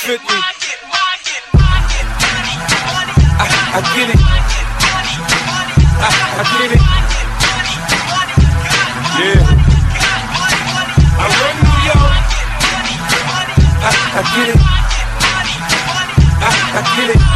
50. I get it. I get it. Yeah. I run New York. I get it. I get it.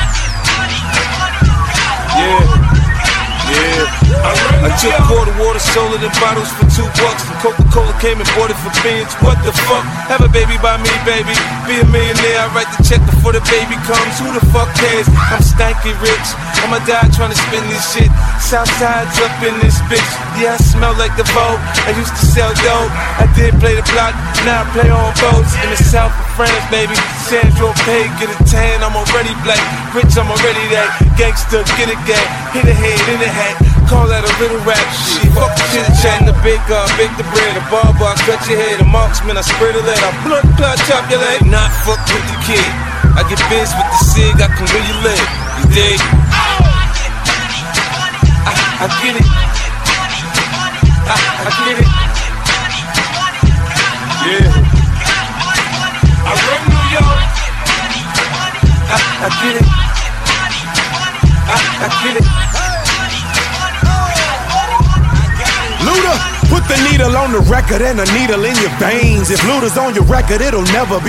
Yeah. I took quarter water, sold it in bottles for $2. And Coca-Cola came and bought it for beans. What the fuck? Have a baby by me, baby. Be a millionaire, I write the check before the baby comes. Who the fuck cares? I'm stanky rich. I'ma die trying to spend this shit. Southside's up in this bitch. Yeah, I smell like the Vogue. I used to sell dope. I did play the block. Now I play on boats in the south of France, baby. Sandro Pay, get a tan. I'm already black. Rich, I'm already that. Gangster, get a gang. Hit a head in the hat. Call that a little rap shit. Fuck the chit chat. The bake the bread. The barber, I cut your head. The marksman, I spread a lead. I blood clot, chop your leg. Not fuck with the kid. I get biz with the cig. I can where you live. You dig? I get it. I get it. Yeah. I run New York. I get it. I get it. Luda, put the needle on the record and a needle in your veins. If Luda's on your record, it'll never be